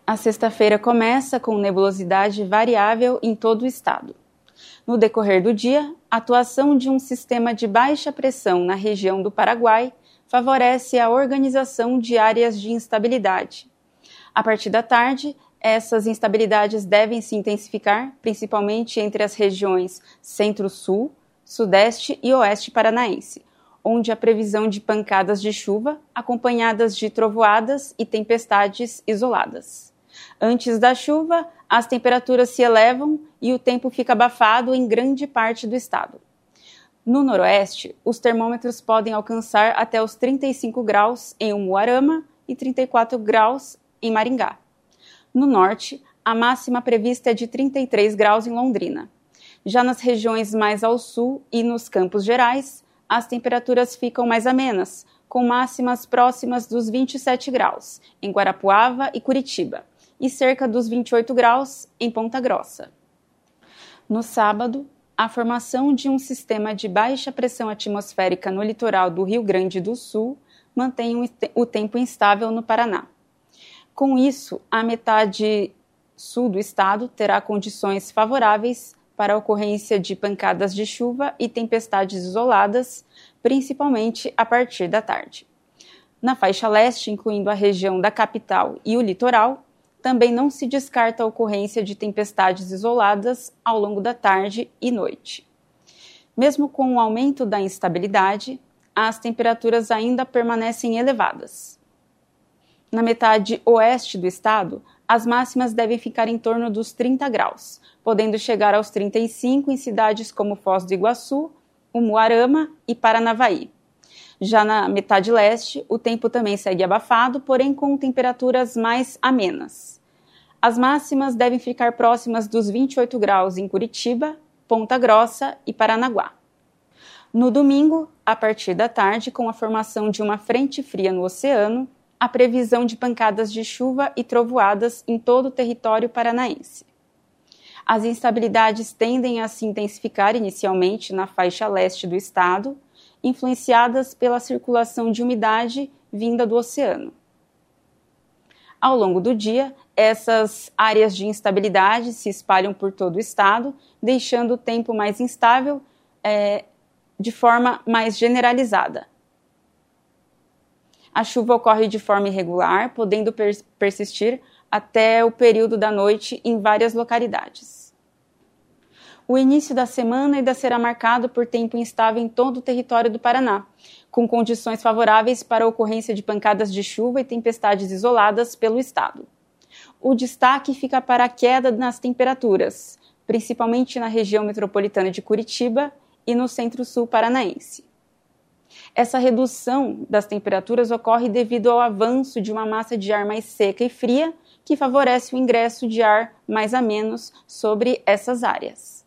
A sexta-feira começa com nebulosidade variável em todo o estado. No decorrer do dia, a atuação de um sistema de baixa pressão na região do Paraguai favorece a organização de áreas de instabilidade. A partir da tarde, essas instabilidades devem se intensificar, principalmente entre as regiões Centro-Sul, Sudeste e Oeste Paranaense, onde a previsão de pancadas de chuva, acompanhadas de trovoadas e tempestades isoladas. Antes da chuva, as temperaturas se elevam e o tempo fica abafado em grande parte do estado. No noroeste, os termômetros podem alcançar até os 35 graus em Umuarama e 34 graus em Maringá. No norte, a máxima prevista é de 33 graus em Londrina. Já nas regiões mais ao sul e nos Campos Gerais, as temperaturas ficam mais amenas, com máximas próximas dos 27 graus em Guarapuava e Curitiba, e cerca dos 28 graus em Ponta Grossa. No sábado, a formação de um sistema de baixa pressão atmosférica no litoral do Rio Grande do Sul mantém o tempo instável no Paraná. Com isso, a metade sul do estado terá condições favoráveis para a ocorrência de pancadas de chuva e tempestades isoladas, principalmente a partir da tarde. Na faixa leste, incluindo a região da capital e o litoral, também não se descarta a ocorrência de tempestades isoladas ao longo da tarde e noite. Mesmo com o aumento da instabilidade, as temperaturas ainda permanecem elevadas. Na metade oeste do estado, as máximas devem ficar em torno dos 30 graus, podendo chegar aos 35 em cidades como Foz do Iguaçu, Umuarama e Paranavaí. Já na metade leste, o tempo também segue abafado, porém com temperaturas mais amenas. As máximas devem ficar próximas dos 28 graus em Curitiba, Ponta Grossa e Paranaguá. No domingo, a partir da tarde, com a formação de uma frente fria no oceano, a previsão de pancadas de chuva e trovoadas em todo o território paranaense. As instabilidades tendem a se intensificar inicialmente na faixa leste do estado, influenciadas pela circulação de umidade vinda do oceano. Ao longo do dia, essas áreas de instabilidade se espalham por todo o estado, deixando o tempo mais instável de forma mais generalizada. A chuva ocorre de forma irregular, podendo persistir até o período da noite em várias localidades. O início da semana ainda será marcado por tempo instável em todo o território do Paraná, com condições favoráveis para a ocorrência de pancadas de chuva e tempestades isoladas pelo estado. O destaque fica para a queda nas temperaturas, principalmente na região metropolitana de Curitiba e no centro-sul paranaense. Essa redução das temperaturas ocorre devido ao avanço de uma massa de ar mais seca e fria, que favorece o ingresso de ar mais ameno sobre essas áreas.